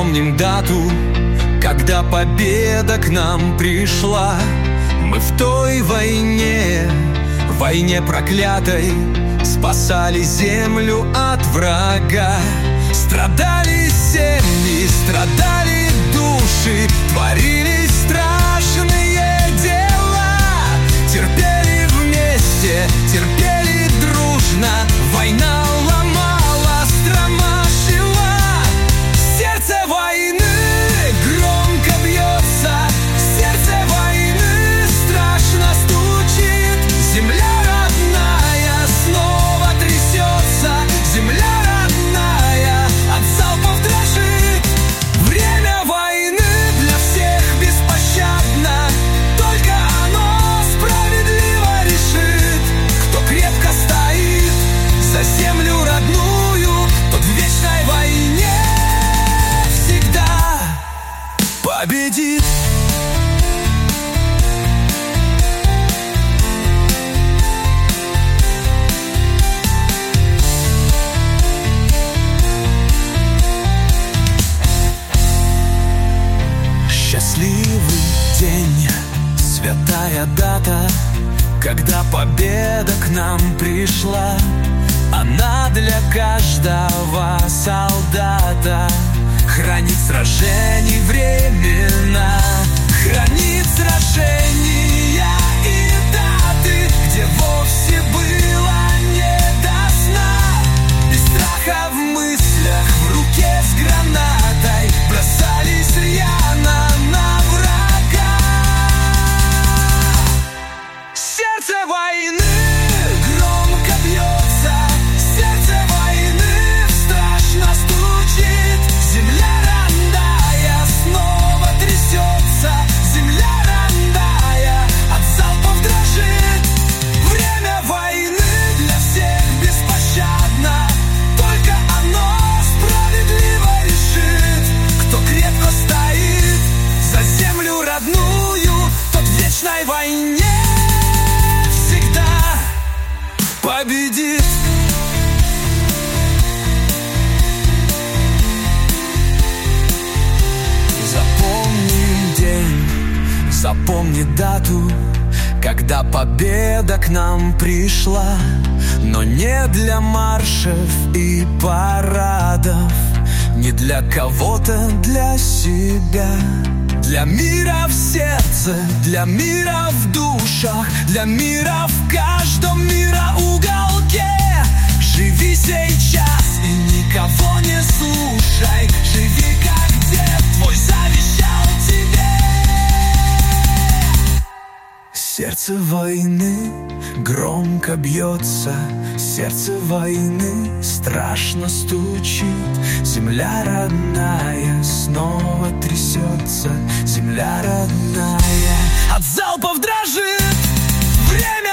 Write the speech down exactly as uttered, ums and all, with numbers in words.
Запомним дату, когда победа к нам пришла. Мы в той войне, войне проклятой, спасали землю от врага. Страдали семьи, страдали души, творились страшные дела. Терпели вместе, терпели дружно, война ломала, стромашила. Сердце войны громко бьется, сердце войны страшно стучит. Земля родная снова трясется, земля родная от залпов дрожит. Время войны для всех беспощадно, только оно справедливо решит. Кто крепко стоит за землю родную, тот в вечной войне всегда победит. Счастливый день, святая дата, когда победа к нам пришла. Она для каждого солдата хранит сражений времена, хранит сражения и даты, где вовсе было не до сна. Без страха в мыслях, в руке с гранатой бросались рьяно на врага. Сердце войны громко бьется, сердце войны страшно стучит. Земля родная снова трясется, земля родная от залпов дрожит. Время войны для всех беспощадно, только оно справедливо решит. Кто крепко стоит за землю родную, тот в вечной войне всегда победит. Запомни день, запомни дату, когда победа к нам пришла. Но не для маршев и парадов, не для кого-то, для себя. Для мира в сердце, для мира в душах, для мира в каждом мира уголке. Живи сейчас и никого не слушай, живи как дед твой завещал тебе. Сердце войны громко бьется, сердце войны страшно стучит. Земля родная снова трясется, земля родная от залпов дрожит. Время